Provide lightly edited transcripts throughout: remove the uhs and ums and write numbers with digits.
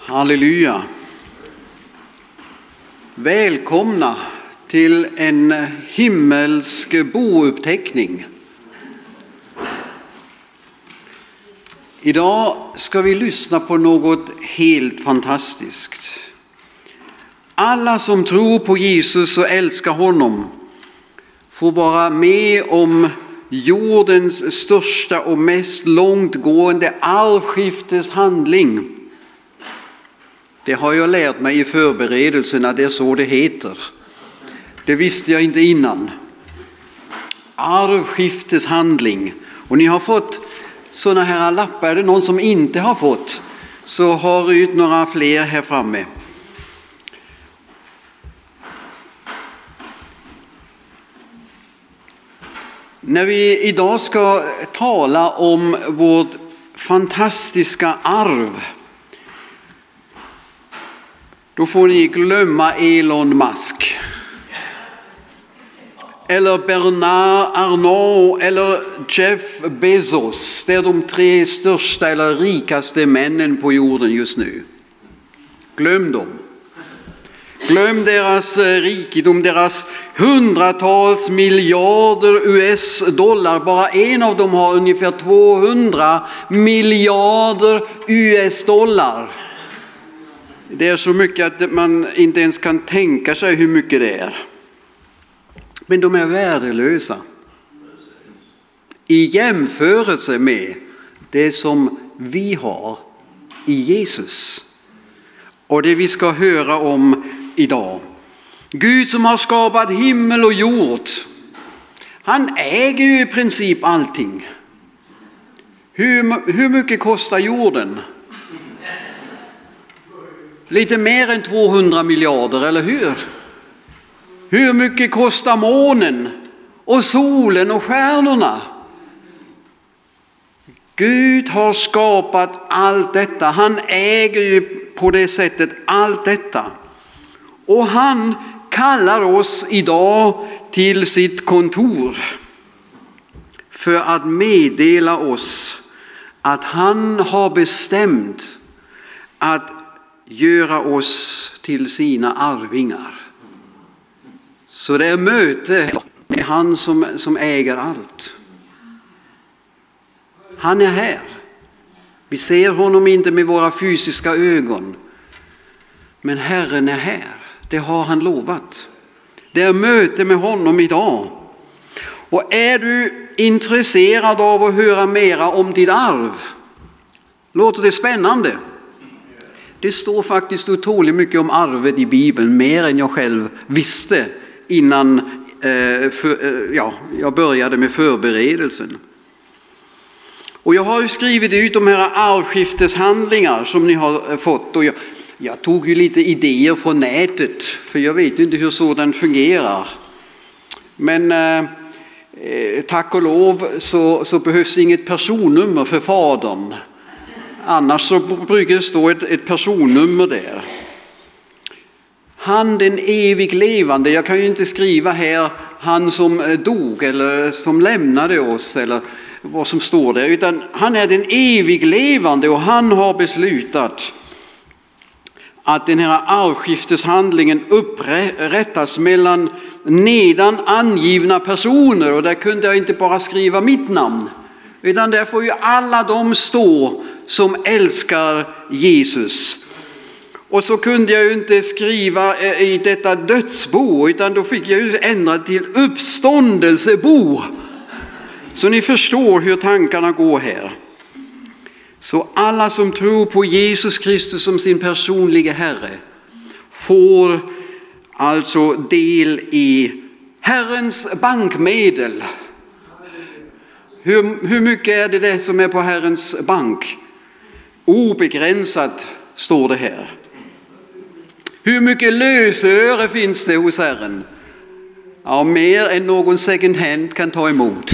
Halleluja! Välkomna till en himmelsk bouppteckning. Idag ska vi lyssna på något helt fantastiskt. Alla som tror på Jesus och älskar honom får vara med om jordens största och mest långtgående arvskifteshandling. Det har jag lärt mig i förberedelserna, det är så det heter. Det visste jag inte innan. Arvskifteshandling. Och ni har fått sådana här lappar. Är det någon som inte har fått, så har ut några fler här framme. När vi idag ska tala om vårt fantastiska arv, då får ni glömma Elon Musk. Eller Bernard Arnault eller Jeff Bezos. Det är de 3 största eller rikaste männen på jorden just nu. Glöm dem. Glöm deras rikedom, deras hundratals miljarder US-dollar. Bara en av dem har ungefär 200 miljarder US-dollar. Det är så mycket att man inte ens kan tänka sig hur mycket det är. Men de är värdelösa i jämförelse med det som vi har i Jesus. Och det vi ska höra om idag. Gud som har skapat himmel och jord. Han äger ju i princip allting. Hur mycket kostar jorden? Lite mer än 200 miljarder, eller hur? Hur mycket kostar månen och solen och stjärnorna? Gud har skapat allt detta. Han äger ju på det sättet allt detta. Och han kallar oss idag till sitt kontor för att meddela oss att han har bestämt att göra oss till sina arvingar. Så det är möte med han som äger allt. Han är här. Vi ser honom inte med våra fysiska ögon. Men Herren är här. Det har han lovat. Det är möte med honom idag. Och är du intresserad av att höra mera om ditt arv? Låter det spännande? Det står faktiskt otroligt mycket om arvet i Bibeln. Mer än jag själv visste innan jag började med förberedelsen. Och jag har ju skrivit ut de här arvskifteshandlingar som ni har fått. Och jag tog ju lite idéer från nätet, för jag vet inte hur sådant fungerar. Men tack och lov så behövs inget personnummer för fadern. Annars så brukar det stå ett personnummer där. Han den evig levande. Jag kan ju inte skriva här han som dog eller som lämnade oss eller vad som står där. Utan han är den evig levande och han har beslutat att den här arvskifteshandlingen upprättas mellan nedan angivna personer. Och där kunde jag inte bara skriva mitt namn. Utan där får ju alla de stå som älskar Jesus. Och så kunde jag ju inte skriva i detta dödsbo, utan då fick jag ju ändra till uppståndelsebo. Så ni förstår hur tankarna går här. Så alla som tror på Jesus Kristus som sin personliga Herre får alltså del i Herrens bankmedel. Hur mycket är det som är på Herrens bank? Obegränsat står det här. Hur mycket lösöre finns det hos Herren? Ja, mer än någon second hand kan ta emot.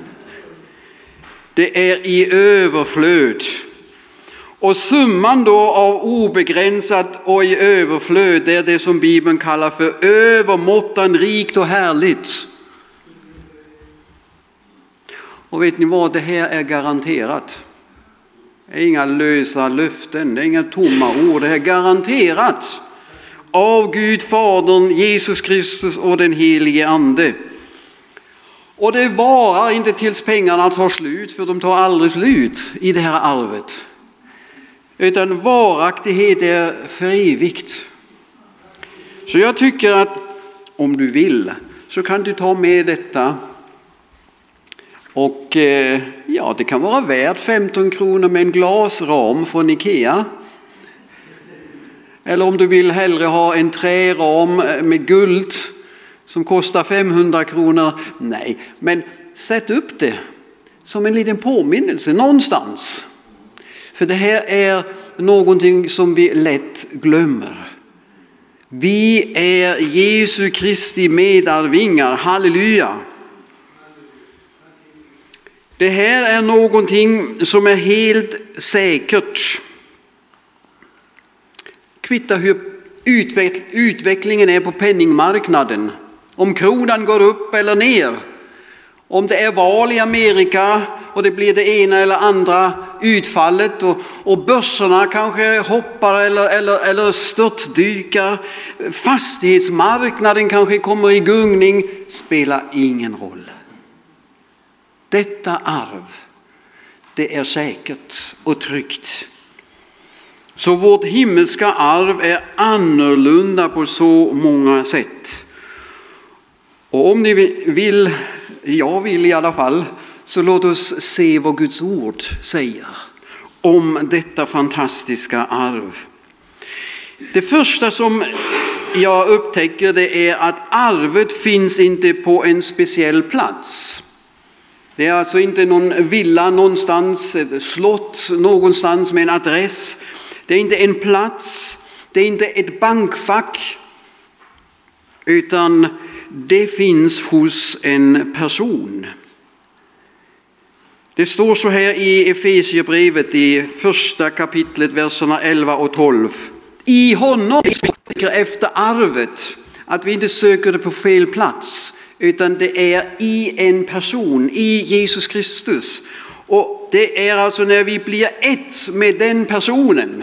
Det är i överflöd. Och summan då av obegränsat och i överflöd, det är det som Bibeln kallar för övermåttan rikt och härligt. Och vet ni vad, det här är garanterat. Det är inga lösa löften, det är inga tomma ord. Det är garanterat av Gud Fadern, Jesus Kristus och den helige Ande. Och det varar inte tills pengarna tar slut, för de tar aldrig slut i det här arvet. Utan varaktighet är för evigt. Så jag tycker att om du vill så kan du ta med detta. Och ja, det kan vara värt 15 kronor med en glasram från Ikea. Eller om du vill hellre ha en träram med guld som kostar 500 kronor. Nej, men sätt upp det som en liten påminnelse någonstans. För det här är någonting som vi lätt glömmer. Vi är Jesu Kristi medarvingar. Halleluja! Det här är någonting som är helt säkert. Kvittar hur utvecklingen är på penningmarknaden. Om kronan går upp eller ner. Om det är val i Amerika och det blir det ena eller andra utfallet och börserna kanske hoppar eller störtdykar. Fastighetsmarknaden kanske kommer i gungning. Spelar ingen roll. Detta arv, det är säkert och tryggt. Så vårt himmelska arv är annorlunda på så många sätt. Och om ni vill, jag vill i alla fall, så låt oss se vad Guds ord säger om detta fantastiska arv. Det första som jag upptäcker, det är att arvet finns inte på en speciell plats. Det är alltså inte någon villa någonstans, ett slott någonstans med en adress. Det är inte en plats, det är inte ett bankfack, utan det finns hos en person. Det står så här i Efesierbrevet i första kapitlet, verserna 11 och 12. I honom söker efter arvet, att vi inte söker det på fel plats, utan det är i en person, i Jesus Kristus. Och det är alltså när vi blir ett med den personen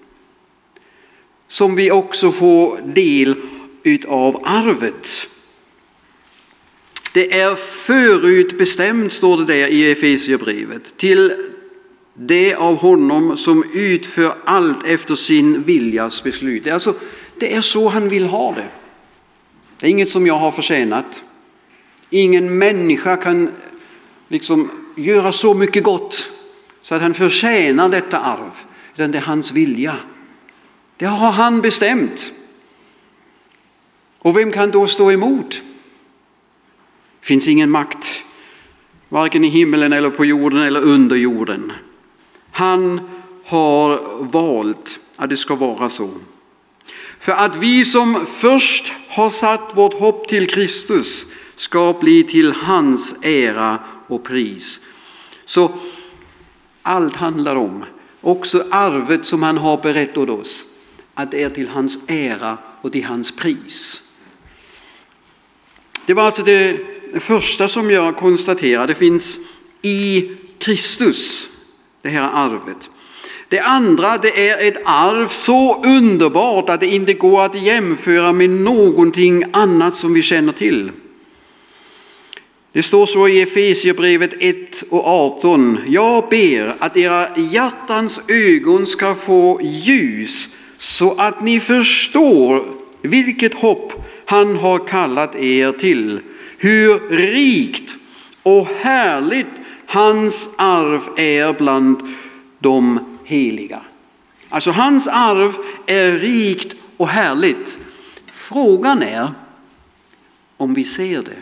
som vi också får del utav arvet. Det är förutbestämt, står det där i Efesierbrevet, till det av honom som utför allt efter sin viljas beslut. Det är så han vill ha det. Det är inget som jag har förtjänat. Ingen människa kan göra så mycket gott så att han förtjänar detta arv. Utan det är hans vilja. Det har han bestämt. Och vem kan då stå emot? Det finns ingen makt, varken i himmelen eller på jorden eller under jorden. Han har valt att det ska vara så. För att vi som först har satt vårt hopp till Kristus ska bli till hans ära och pris. Så allt handlar om, också arvet som han har berett åt oss, att det är till hans ära och till hans pris. Det var alltså det första som jag konstaterade. Det finns i Kristus, det här arvet. Det andra, det är ett arv så underbart att det inte går att jämföra med någonting annat som vi känner till. Det står så i Efesierbrevet 1 och 18. Jag ber att era hjärtans ögon ska få ljus så att ni förstår vilket hopp han har kallat er till. Hur rikt och härligt hans arv är bland de heliga. Alltså hans arv är rikt och härligt. Frågan är om vi ser det.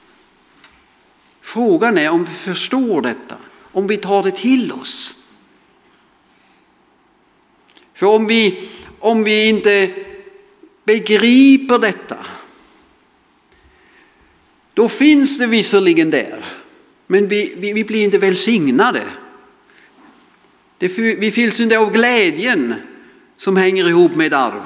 Frågan är om vi förstår detta. Om vi tar det till oss. För om vi inte begriper detta, då finns det visserligen där. Men vi blir inte välsignade. Vi fylls inte av glädjen som hänger ihop med arv.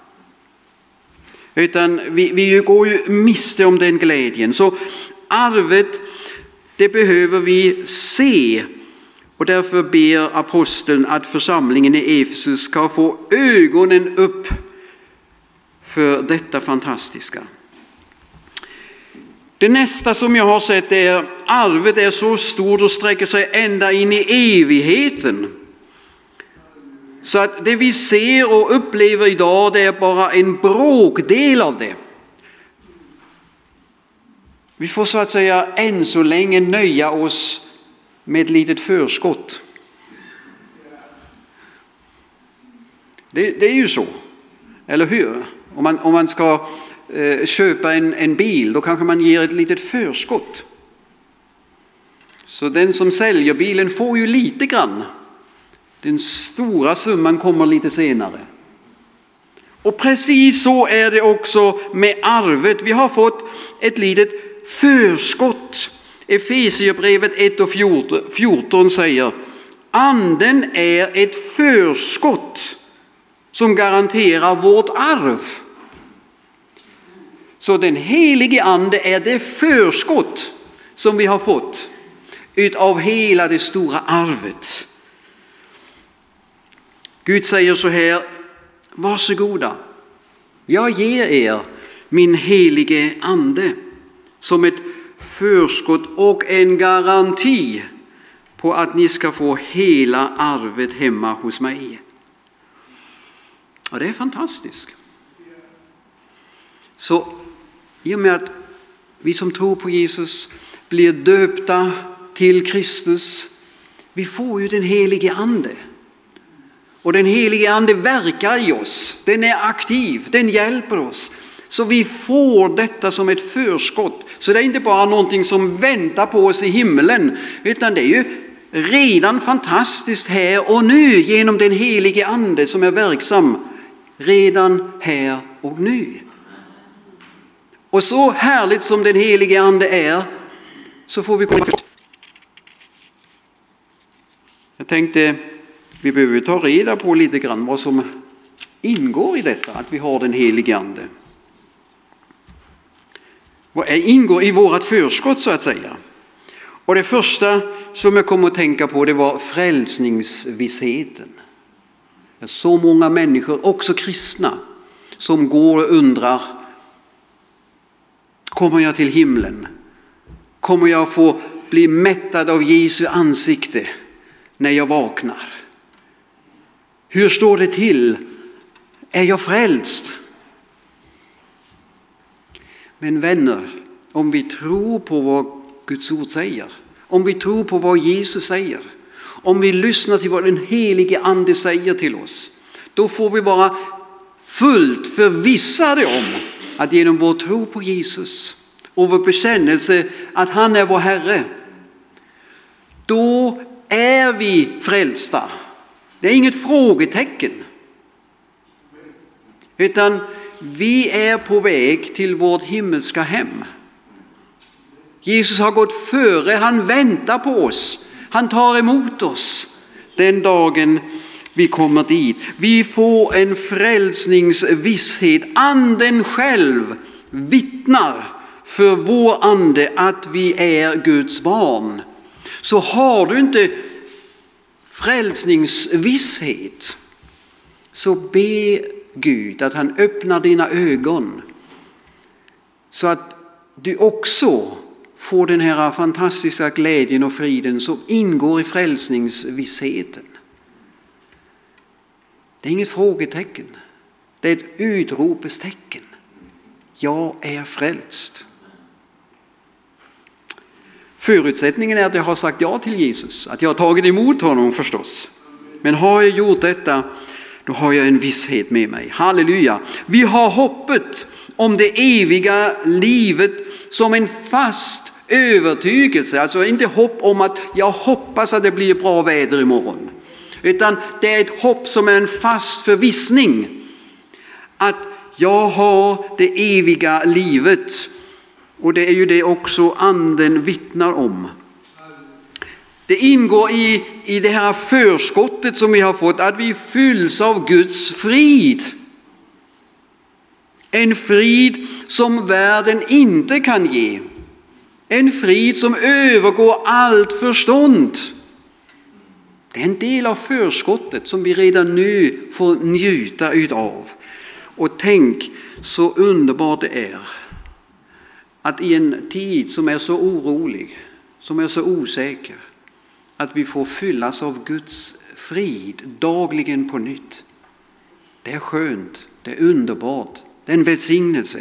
Utan vi går ju miste om den glädjen. Så arvet, det behöver vi se Och därför ber aposteln att församlingen i Efesus ska få ögonen upp för detta fantastiska. Det nästa som jag har sett är arvet är så stort och sträcker sig ända in i evigheten. Så att det vi ser och upplever idag, det är bara en bråkdel av det. Vi får så att säga än så länge nöja oss med ett litet förskott. Det är ju så, eller hur? Om man ska köpa en bil, då kanske man ger ett litet förskott. Så den som säljer bilen får ju lite grann. Den stora summan kommer lite senare. Och precis så är det också med arvet. Vi har fått ett litet förskott. Efesierbrevet 1 och 14 säger: anden är ett förskott som garanterar vårt arv. Så den helige ande är det förskott som vi har fått utav hela det stora arvet. Gud säger så här: varsågoda, jag ger er min helige ande som ett förskott och en garanti på att ni ska få hela arvet hemma hos mig. Och det är fantastiskt. Så i och med att vi som tror på Jesus blir döpta till Kristus, vi får ju den helige ande. Och den helige ande verkar i oss. Den är aktiv, den hjälper oss. Så vi får detta som ett förskott. Så det är inte bara någonting som väntar på oss i himlen, utan det är ju redan fantastiskt här och nu genom den helige ande som är verksam redan här och nu. Och så härligt som den helige ande är, så får vi komma först. Jag tänkte vi behöver ta reda på lite grann vad som ingår i detta, att vi har den helige ande. Vad ingår i vårat förskott så att säga? Och det första som jag kom att tänka på, det var frälsningsvissheten. Så många människor, också kristna, som går och undrar: kommer jag till himlen? Kommer jag få bli mättad av Jesu ansikte när jag vaknar? Hur står det till? Är jag frälst? Men vänner, om vi tror på vad Guds ord säger, om vi tror på vad Jesus säger, om vi lyssnar till vad den helige ande säger till oss, då får vi vara fullt förvissade om att genom vår tro på Jesus och vår bekännelse att han är vår Herre, då är vi frälsta. Det är inget frågetecken. Utan vi är på väg till vårt himmelska hem. Jesus har gått före, han väntar på oss. Han tar emot oss den dagen vi kommer dit. Vi får en frälsningsvisshet. Anden själv vittnar för vår ande att vi är Guds barn. Så har du inte frälsningsvisshet, så be Gud att han öppnar dina ögon så att du också får den här fantastiska glädjen och friden som ingår i frälsningsvissheten. Det är inget frågetecken. Det är ett utropestecken. Jag är frälst. Förutsättningen är att jag har sagt ja till Jesus. Att jag har tagit emot honom förstås. Men har jag gjort detta, då har jag en visshet med mig. Halleluja. Vi har hoppet om det eviga livet som en fast övertygelse. Alltså inte hopp om att jag hoppas att det blir bra väder imorgon. Utan det är ett hopp som är en fast förvissning. Att jag har det eviga livet. Och det är ju det också anden vittnar om. Det ingår i det här förskottet som vi har fått att vi fylls av Guds frid. En frid som världen inte kan ge. En frid som övergår allt förstånd. Det är en del av förskottet som vi redan nu får njuta utav. Och tänk så underbart det är att i en tid som är så orolig, som är så osäker, att vi får fyllas av Guds frid dagligen på nytt. Det är skönt, det är underbart, det är en välsignelse.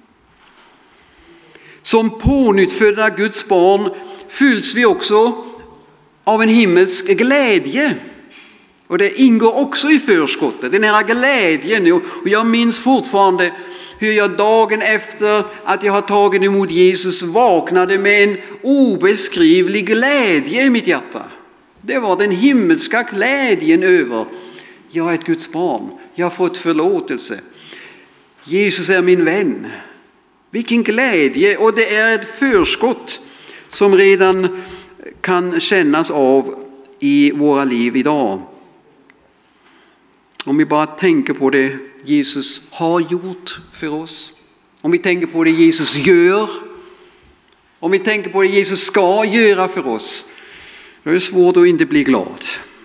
Som pånyttfödda Guds barn fylls vi också av en himmelsk glädje. Och det ingår också i förskottet, den här glädjen. Och jag minns fortfarande hur jag dagen efter att jag har tagit emot Jesus vaknade med en obeskrivlig glädje i mitt hjärta. Det var den himmelska glädjen över: jag är ett Guds barn, jag har fått förlåtelse. Jesus är min vän. Vilken glädje! Och det är ett förskott som redan kan kännas av i våra liv idag. Om vi bara tänker på det Jesus har gjort för oss. Om vi tänker på det Jesus gör. Om vi tänker på det Jesus ska göra för oss. Då är det svårt att inte bli glad.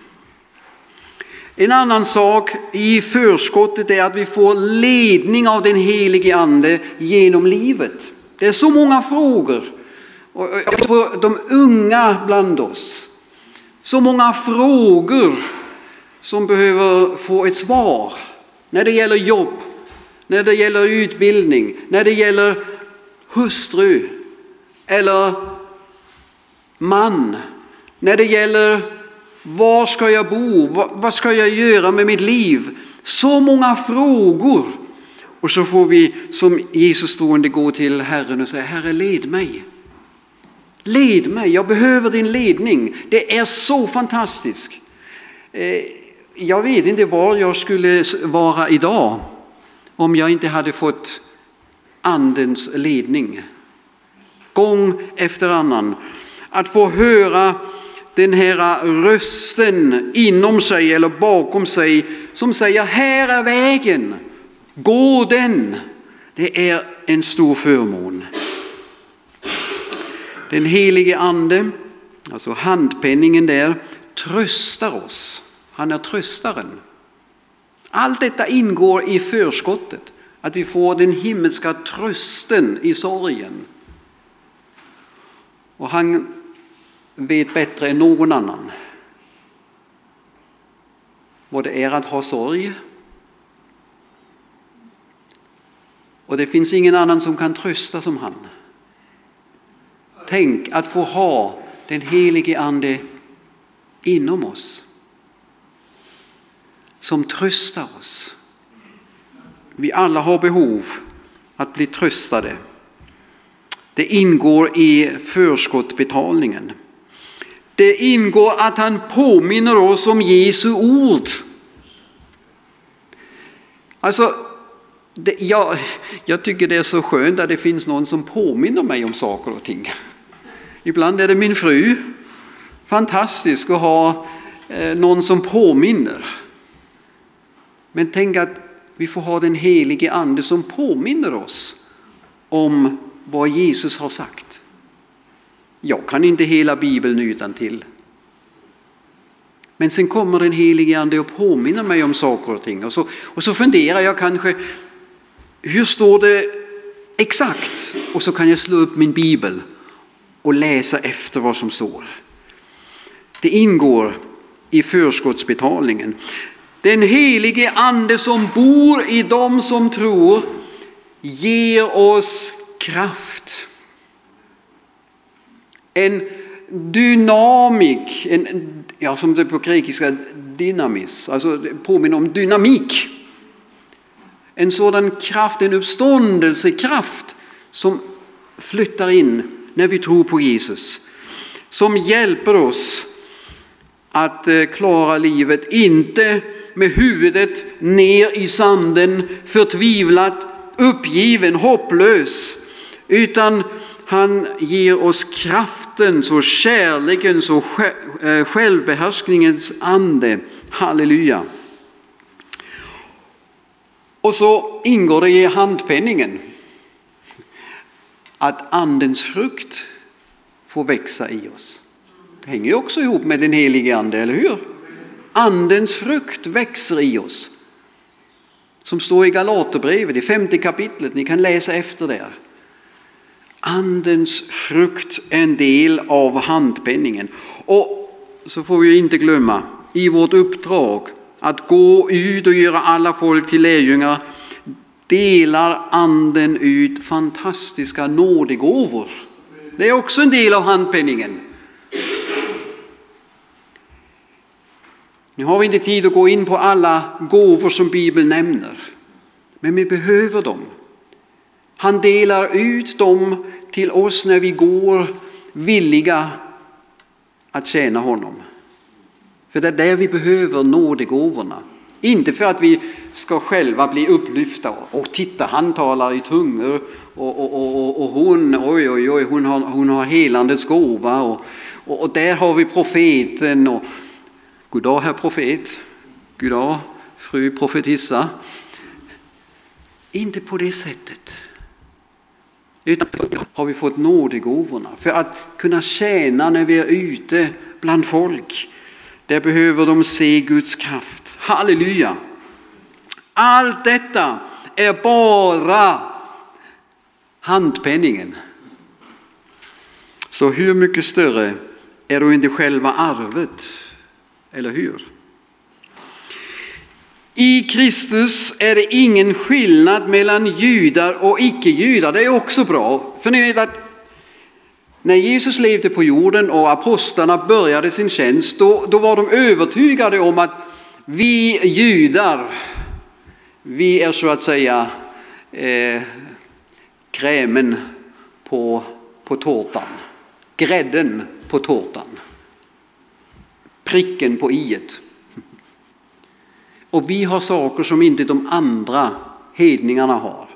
En annan sak i förskottet är att vi får ledning av den helige Ande genom livet. Det är så många frågor. Och jag tror de unga bland oss. Så många frågor som behöver få ett svar. När det gäller jobb, när det gäller utbildning, när det gäller hustru eller man. När det gäller var ska jag bo, vad ska jag göra med mitt liv. Så många frågor. Och så får vi som Jesus troende gå till Herren och säga: Herre, led mig. Led mig, jag behöver din ledning. Det är så fantastiskt. Jag vet inte var jag skulle vara idag om jag inte hade fått andens ledning. Gång efter annan. Att få höra den här rösten inom sig eller bakom sig som säger: här är vägen, gå den. Det är en stor förmån. Den helige Ande, alltså handpenningen där, tröstar oss. Han är tröstaren. Allt detta ingår i förskottet. Att vi får den himmelska trösten i sorgen. Och han vet bättre än någon annan vad det är att ha sorg. Och det finns ingen annan som kan trösta som han. Tänk att få ha den helige Ande inom oss. Som tröstar oss. Vi alla har behov att bli tröstade. Det ingår i förskottbetalningen. Det ingår att han påminner oss om Jesu ord. Alltså, jag tycker det är så skönt att det finns någon som påminner mig om saker och ting. Ibland är det min fru. Fantastiskt att ha någon som påminner. Men tänk att vi får ha den helige Ande som påminner oss om vad Jesus har sagt. Jag kan inte hela Bibeln utantill. Men sen kommer den helige Ande och påminner mig om saker och ting. Och så funderar jag kanske, hur står det exakt? Och så kan jag slå upp min Bibel och läsa efter vad som står. Det ingår i förskottsbetalningen. Den helige Ande som bor i dem som tror ger oss kraft. En dynamik, som det på grekiska dynamis, alltså det påminner om dynamik. En sådan kraft, en uppståndelsekraft som flyttar in när vi tror på Jesus. Som hjälper oss att klara livet, inte med huvudet ner i sanden, förtvivlat, uppgiven, hopplös, utan han ger oss kraftens och kärlekens och självbehärskningens ande. Halleluja. Och så ingår det i handpenningen att andens frukt får växa i oss. Det hänger ju också ihop med den helige Ande, eller hur? Andens frukt växer i oss. Som står i Galaterbrevet, i 5:e kapitlet. Ni kan läsa efter där. Andens frukt är en del av handpenningen. Och så får vi inte glömma, i vårt uppdrag att gå ut och göra alla folk till lärjungar, delar anden ut fantastiska nådegåvor. Det är också en del av handpenningen. Nu har vi inte tid att gå in på alla gåvor som Bibeln nämner. Men vi behöver dem. Han delar ut dem till oss när vi går villiga att tjäna honom. För det är där vi behöver nådegåvorna. Inte för att vi ska själva bli upplyfta. Och titta, han talar i tungor. Och hon, oj, hon har helandets gåva. Och där har vi profeten. Och goddag herr profet. Goddag fru profetissa. Inte på det sättet. Utan har vi fått nådegåvorna. För att kunna tjäna när vi är ute bland folk. Där behöver de se Guds kraft. Halleluja! Allt detta är bara handpenningen. Så hur mycket större är då inte själva arvet? Eller hur? I Kristus är det ingen skillnad mellan judar och icke-judar. Det är också bra. För ni vet att när Jesus levde på jorden och apostlarna började sin tjänst, då var de övertygade om att vi judar, vi är så att säga krämen på tårtan, grädden på tårtan, pricken på iet. Och vi har saker som inte de andra hedningarna har.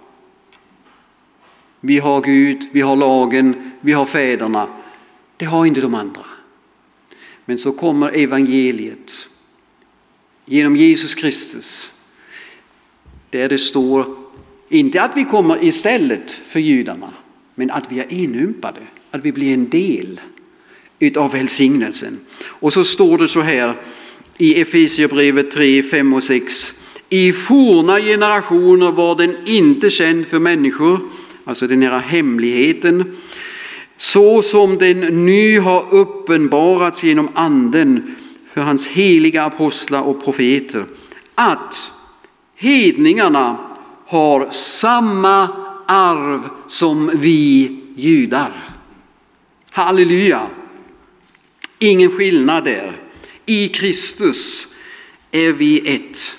Vi har Gud, vi har lagen, vi har fäderna. Det har inte de andra. Men så kommer evangeliet genom Jesus Kristus. Där det står inte att vi kommer istället för judarna, men att vi är inympade, att vi blir en del utav välsignelsen. Och så står det så här i Efesierbrevet 3, 5 och 6. I forna generationer var den inte känd för människor, alltså den här hemligheten, så som den nu har uppenbarats genom anden för hans heliga apostlar och profeter, att hedningarna har samma arv som vi judar. Halleluja! Ingen skillnad där. I Kristus är vi ett.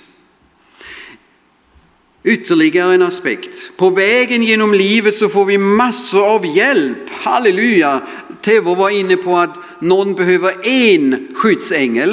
Ytterligare en aspekt. På vägen genom livet så får vi massor av hjälp. Halleluja! Tevo var inne på att någon behöver en skyddsängel.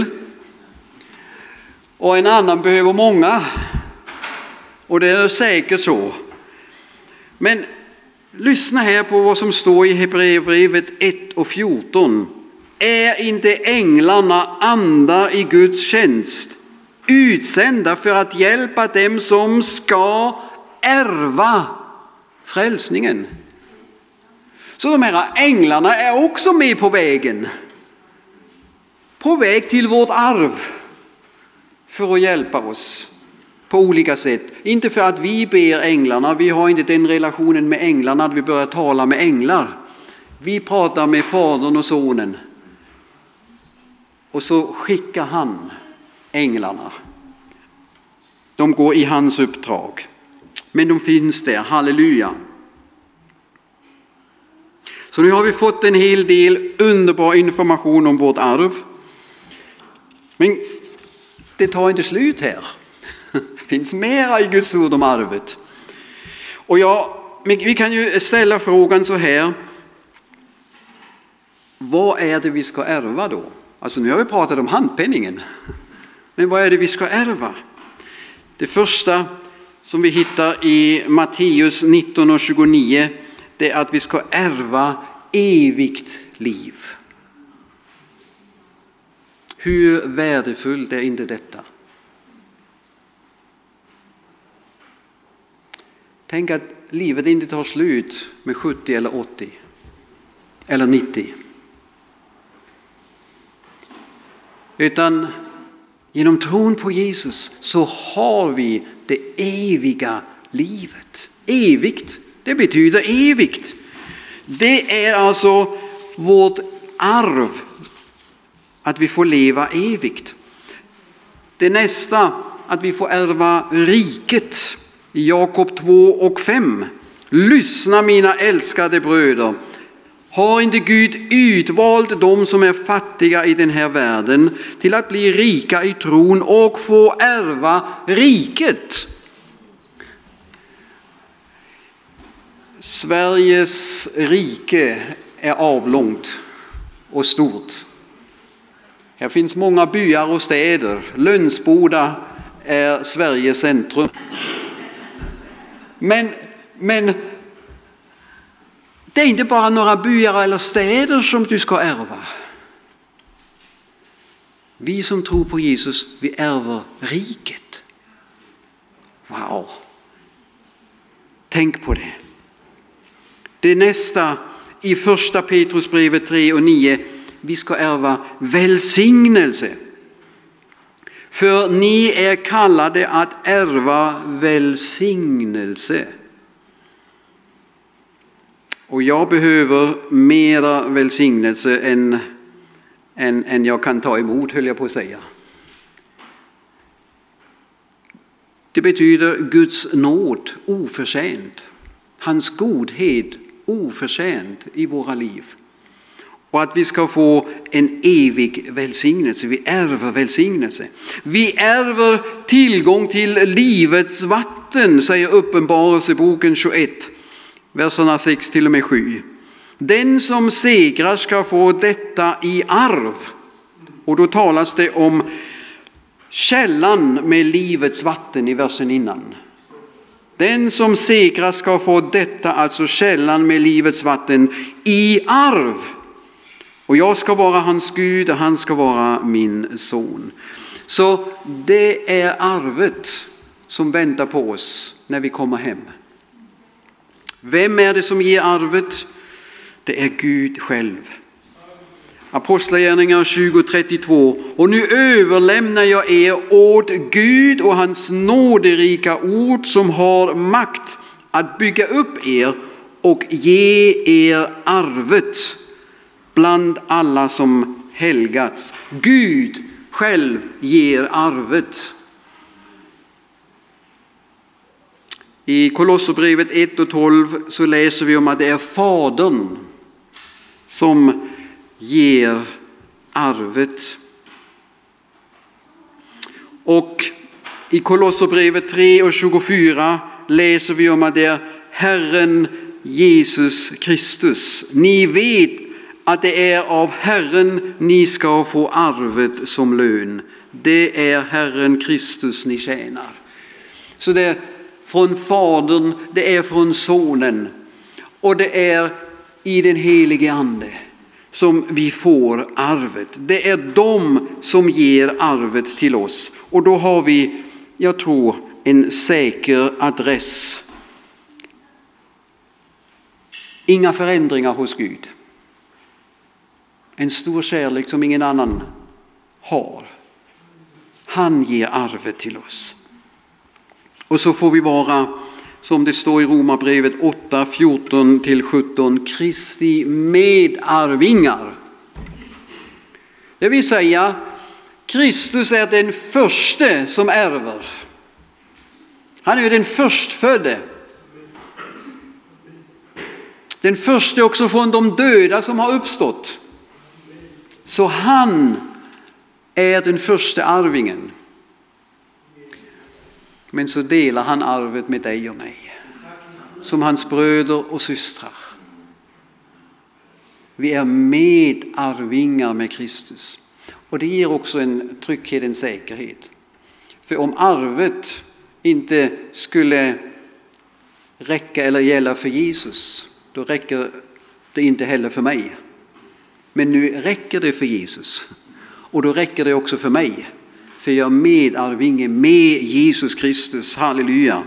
Och en annan behöver många. Och det är säkert så. Men lyssna här på vad som står i Hebreerbrevet 1 och 14. Är inte änglarna andar i Guds tjänst, utsända för att hjälpa dem som ska ärva frälsningen? Så de här änglarna är också med på vägen. På väg till vårt arv. För att hjälpa oss på olika sätt. Inte för att vi ber änglarna. Vi har inte den relationen med änglarna att vi börjar tala med änglar. Vi pratar med fadern och sonen. Och så skickar han änglarna. De går i hans uppdrag. Men de finns där, halleluja. Så nu har vi fått en hel del underbar information om vårt arv. Men det tar inte slut här. Det finns mera i Guds ord om arvet. Och vi kan ju ställa frågan så här. Vad är det vi ska ärva då? Alltså nu har vi pratat om handpenningen. Men vad är det vi ska ärva? Det första som vi hittar i Matteus 19 och 29, det är att vi ska ärva evigt liv. Hur värdefullt är inte detta? Tänk att livet inte tar slut med 70 eller 80 eller 90. Utan Genom tron på Jesus så har vi det eviga livet. Evigt, det betyder evigt. Det är alltså vårt arv att vi får leva evigt. Det nästa, att vi får ärva riket. I Jakob 2:5. Lyssna mina älskade bröder. Har inte Gud utvalt de som är fattiga i den här världen till att bli rika i tron och få ärva riket? Sveriges rike är avlångt och stort. Här finns många byar och städer. Lönsboda är Sveriges centrum. Men det är inte bara några byar eller städer som du ska ärva. Vi som tror på Jesus, vi ärver riket. Wow! Tänk på det. Det nästa i första Petrusbrevet 3:9. Vi ska ärva välsignelse. För ni är kallade att ärva välsignelse. Och jag behöver mera välsignelse än jag kan ta emot, höll jag på att säga. Det betyder Guds nåd oförtjänt. Hans godhet oförtjänt i våra liv. Och att vi ska få en evig välsignelse. Vi ärver välsignelse. Vi ärver tillgång till livets vatten, säger Uppenbarelseboken 21. Verserna 6-7. Den som segrar ska få detta i arv. Och då talas det om källan med livets vatten i versen innan. Den som segrar ska få detta, alltså källan med livets vatten, i arv. Och jag ska vara hans Gud och han ska vara min son. Så det är arvet som väntar på oss när vi kommer hem. Vem är det som ger arvet? Det är Gud själv. Apostlagärningarna 20:32. Och nu överlämnar jag er åt Gud och hans nåderika ord som har makt att bygga upp er och ge er arvet bland alla som helgats. Gud själv ger arvet. I Kolosserbrevet 1:12 så läser vi om att det är Fadern som ger arvet. Och i Kolosserbrevet 3:24 läser vi om att det är Herren Jesus Kristus. Ni vet att det är av Herren ni ska få arvet som lön. Det är Herren Kristus ni tjänar. Så det är från Fadern, det är från Sonen och det är i den helige Ande som vi får arvet. Det är de som ger arvet till oss. Och då har vi, jag tror, en säker adress. Inga förändringar hos Gud. En stor kärlek som ingen annan har. Han ger arvet till oss. Och så får vi vara, som det står i Romarbrevet 8:14-17, Kristi medarvingar. Det vill säga, Kristus är den första som ärver. Han är den förstfödde. Den första också från de döda som har uppstått. Så han är den första arvingen. Men så delar han arvet med dig och mig. Som hans bröder och systrar. Vi är medarvingar med Kristus. Och det ger också en trygghet, en säkerhet. För om arvet inte skulle räcka eller gälla för Jesus, då räcker det inte heller för mig. Men nu räcker det för Jesus. Och då räcker det också för mig. För jag är medarvinge med Jesus Kristus. Halleluja.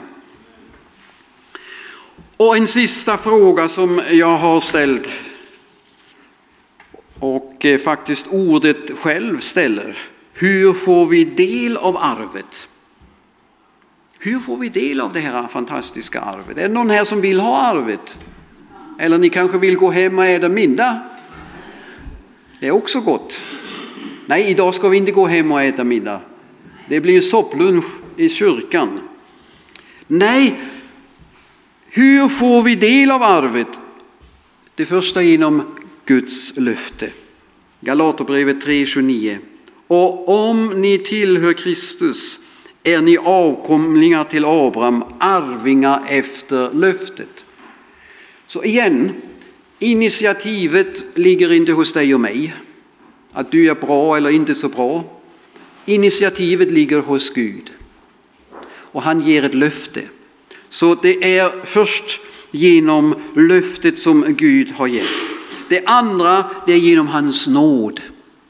Och en sista fråga som jag har ställt. Och faktiskt ordet själv ställer. hur får vi del av arvet? Hur får vi del av det här fantastiska arvet? Är det någon här som vill ha arvet? Eller ni kanske vill gå hem och äta middag? Det är också gott. Nej, idag ska vi inte gå hem och äta middag. Det blir sopplunch i kyrkan. Nej, hur får vi del av arvet? Det första genom Guds löfte. Galaterbrevet 3:29. Och om ni tillhör Kristus är ni avkomlingar till Abraham, arvingar efter löftet. Så igen, initiativet ligger inte hos dig och mig. Att du är bra eller inte så bra. Initiativet ligger hos Gud. Och han ger ett löfte. Så det är först genom löftet som Gud har gett. Det andra, det är genom hans nåd.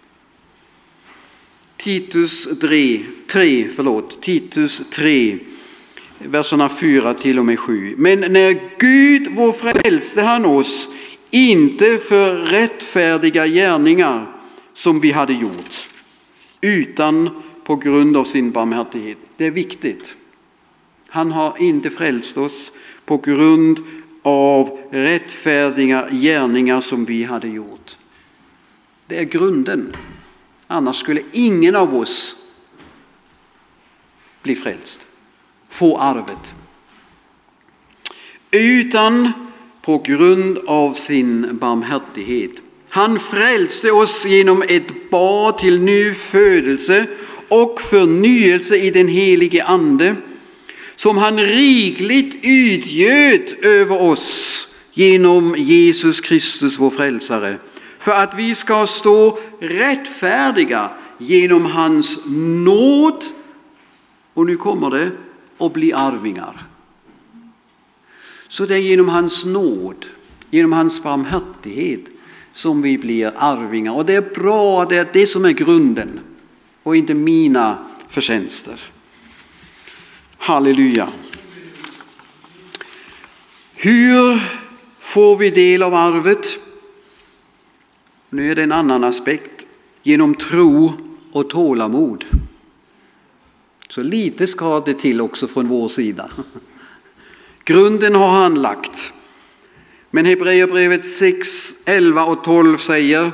Titus 3, verserna 4 till och med 7. Men när Gud vår frälste han oss, inte för rättfärdiga gärningar som vi hade gjort, utan på grund av sin barmhärtighet. Det är viktigt. Han har inte frälst oss på grund av rättfärdiga gärningar som vi hade gjort. Det är grunden. Annars skulle ingen av oss bli frälst, få arvet. Utan på grund av sin barmhärtighet. Han frälste oss genom ett bad till ny födelse och förnyelse i den helige ande, som han rikligt utgöt över oss genom Jesus Kristus vår frälsare, för att vi ska stå rättfärdiga genom hans nåd, och nu kommer det, och bli arvingar. Så det är genom hans nåd, genom hans barmhärtighet som vi blir arvingar. Och det är bra, det är det som är grunden och inte mina förtjänster. Halleluja. Hur får vi del av arvet? Nu är det en annan aspekt. Genom tro och tålamod. Så lite ska det till också från vår sida. Grunden har han lagt. Men Hebreerbrevet 6, 11 och 12 säger: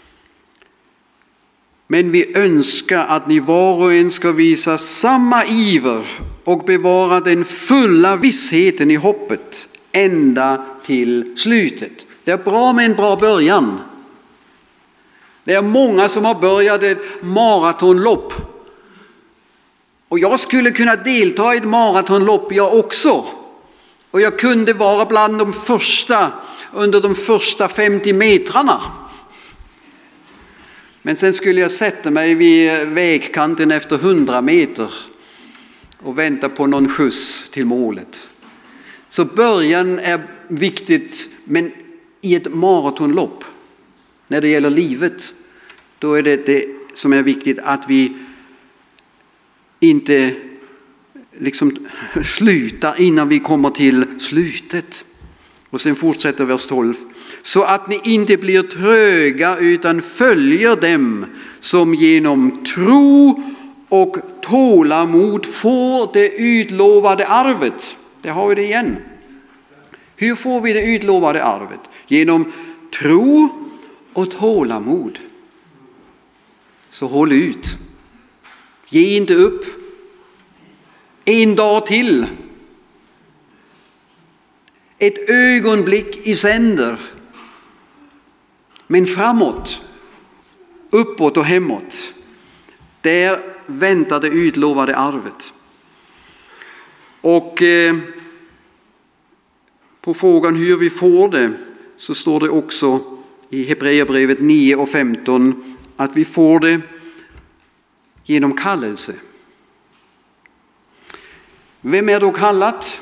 men vi önskar att ni var och en ska visa samma iver och bevara den fulla vissheten i hoppet ända till slutet. Det är bra med en bra början. Det är många som har börjat ett maratonlopp. Och jag skulle kunna delta i ett maratonlopp jag också. Och jag kunde vara bland de första under de första 50 metrarna. Men sen skulle jag sätta mig vid vägkanten efter 100 meter och vänta på någon skjuts till målet. Så början är viktigt, men i ett maratonlopp, när det gäller livet, då är det som är viktigt att vi inte liksom slutar innan vi kommer till slutet. Och sen fortsätter vers 12. Så att ni inte blir tröga utan följer dem som genom tro och tålamod får det utlovade arvet. Det har vi det igen. Hur får vi det utlovade arvet? Genom tro och tålamod. Så håll ut. Ge inte upp. En dag till. Ett ögonblick i sänder. Men framåt, uppåt och hemåt. Där väntar det utlovade arvet. Och på frågan hur vi får det, så står det också i Hebreerbrevet 9 och 15 att vi får det genom kallelse. Vem är då kallat?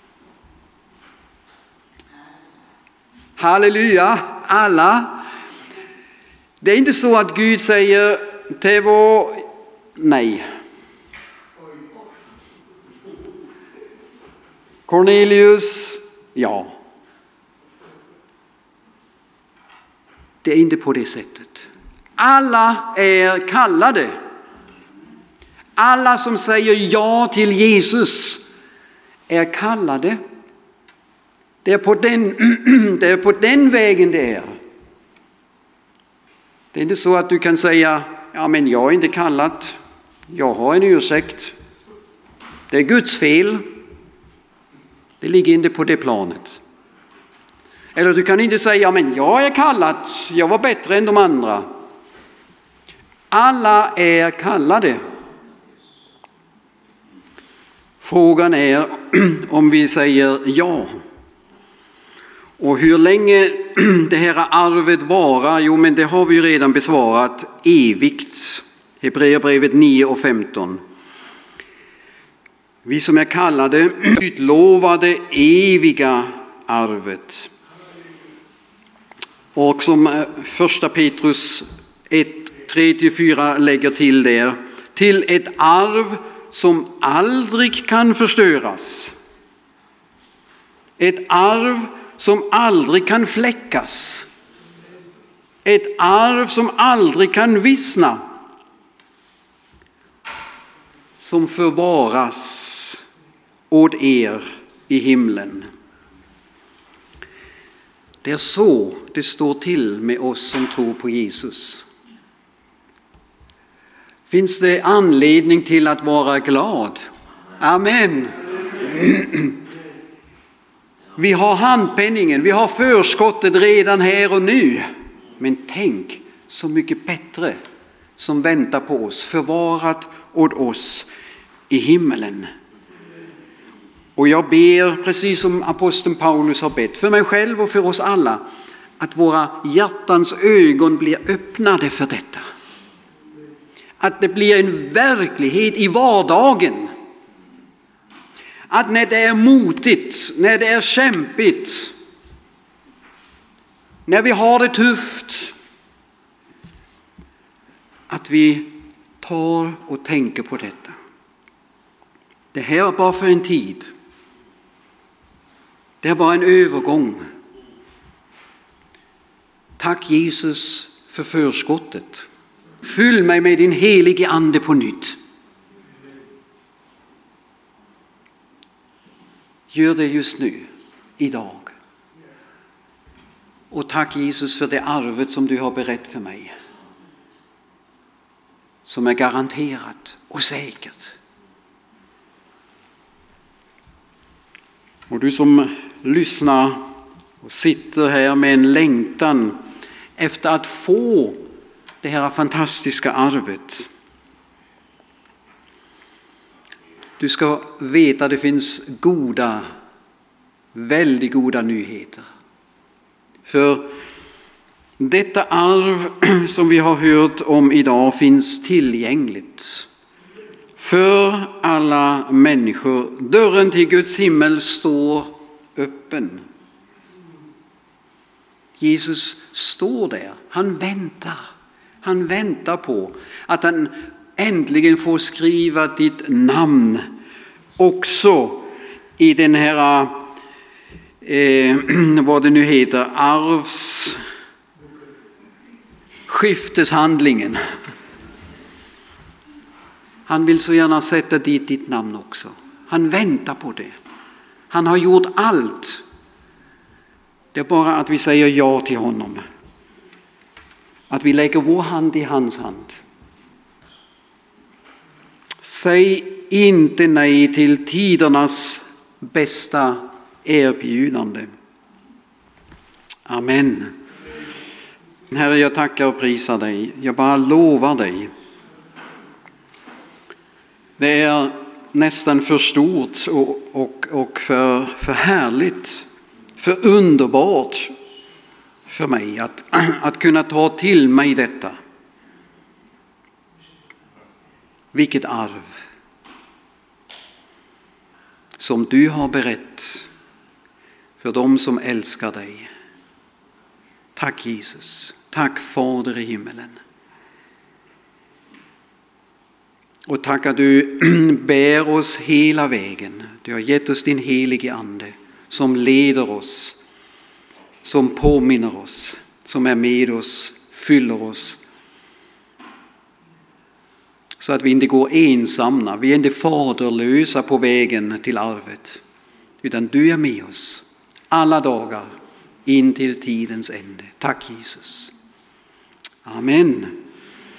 Halleluja, alla. Det är inte så att Gud säger det var nej. Cornelius, ja. Det är inte på det sättet. Alla är kallade. Alla som säger ja till Jesus är kallade. Det är på den vägen det är. Det är inte så att du kan säga, ja men jag är inte kallad, jag har en ursäkt. Det är Guds fel. Det ligger inte på det planet. Eller du kan inte säga, ja men jag är kallad, jag var bättre än de andra. Alla är kallade. Frågan är om vi säger ja. Och hur länge det här arvet varar, jo men det har vi redan besvarat, evigt. Hebreerbrevet 9:15. Vi som är kallade utlovade eviga arvet. Och som första Petrus 1:3-4 lägger till där, till ett arv som aldrig kan förstöras. Ett arv som aldrig kan fläckas. Ett arv som aldrig kan vissna. Som förvaras åt er i himlen. Det är så det står till med oss som tror på Jesus. Finns det anledning till att vara glad? Amen. Vi har handpenningen, vi har förskottet redan här och nu. Men tänk så mycket bättre som väntar på oss, förvarat åt oss i himmelen. Och jag ber, precis som aposteln Paulus har bett, för mig själv och för oss alla, att våra hjärtans ögon blir öppnade för detta. Att det blir en verklighet i vardagen. Att när det är motigt, när det är kämpigt, när vi har det tufft, att vi tar och tänker på detta. Det här är bara för en tid. Det är bara en övergång. Tack Jesus för förskottet. Fyll mig med din helige ande på nytt. Gör det just nu, idag. Och tack Jesus för det arvet som du har berett för mig. Som är garanterat och säkert. Och du som lyssnar och sitter här med en längtan efter att få det här fantastiska arvet. Du ska veta att det finns väldigt goda nyheter. För detta arv som vi har hört om idag finns tillgängligt för alla människor. Dörren till Guds himmel står öppen. Jesus står där. Han väntar på att han äntligen får skriva ditt namn också i den här, vad det nu heter, arvsskifteshandlingen. Han vill så gärna sätta dit ditt namn också. Han väntar på det. Han har gjort allt. Det är bara att vi säger ja till honom. Att vi lägger vår hand i hans hand. Säg inte nej till tidernas bästa erbjudande. Amen. Herre, jag tackar och prisar dig. Jag bara lovar dig. Det är nästan för stort och för härligt, för underbart för mig att kunna ta till mig detta. Vilket arv som du har berett för dem som älskar dig. Tack Jesus, tack Fader i himmelen. Och tack att du bär oss hela vägen. Du har gett oss din helige ande som leder oss, som påminner oss, som är med oss, fyller oss. Så att vi inte går ensamma, vi är inte faderlösa på vägen till arvet. Utan du är med oss alla dagar in till tidens ände. Tack Jesus. Amen.